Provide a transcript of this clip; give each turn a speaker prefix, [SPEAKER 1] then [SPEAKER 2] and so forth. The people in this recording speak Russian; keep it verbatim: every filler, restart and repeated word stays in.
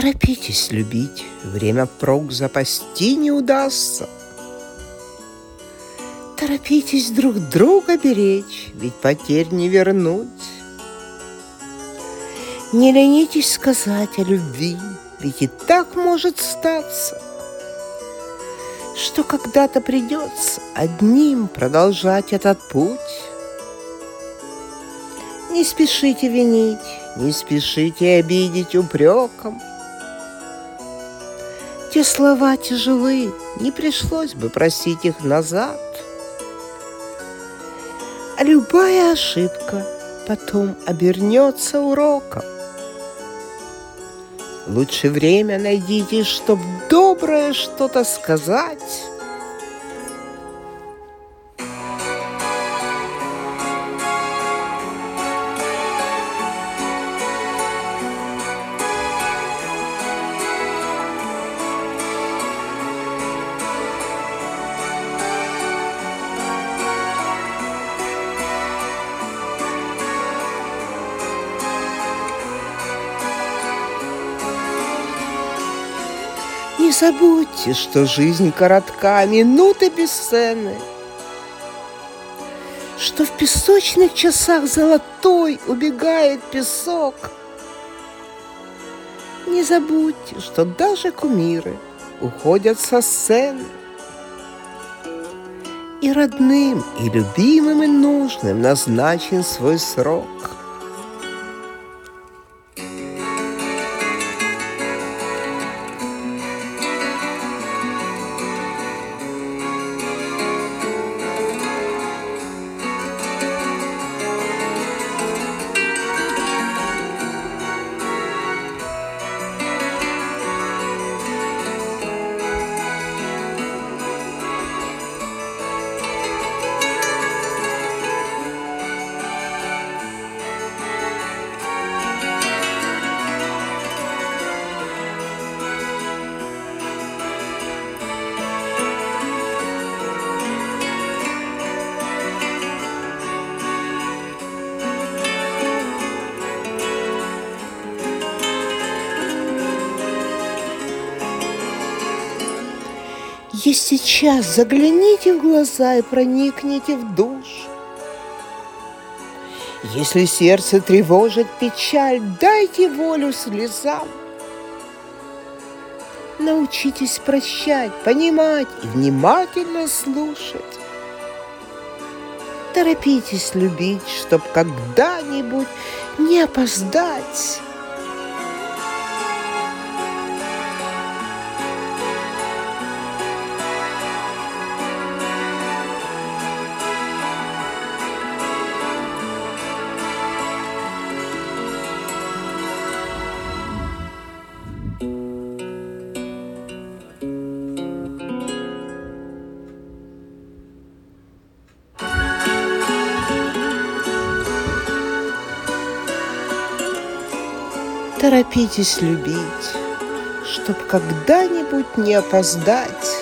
[SPEAKER 1] Торопитесь любить, время впрок запасти не удастся. Торопитесь друг друга беречь, ведь потерь не вернуть. Не ленитесь сказать о любви, ведь и так может статься, что когда-то придется одним продолжать этот путь. Не спешите винить, не спешите обидеть упреком. Те слова тяжелы, не пришлось бы просить их назад. А любая ошибка потом обернется уроком. Лучше время найдите, чтоб доброе что-то сказать. Не забудьте, что жизнь коротка, минуты бесценны, что в песочных часах золотой убегает песок. Не забудьте, что даже кумиры уходят со сцены, и родным, и любимым, и нужным назначен свой срок. Есть сейчас, загляните в глаза и проникните в душу. Если сердце тревожит печаль, дайте волю слезам. Научитесь прощать, понимать и внимательно слушать. Торопитесь любить, чтоб когда-нибудь не опоздать. Торопитесь любить, чтоб когда-нибудь не опоздать.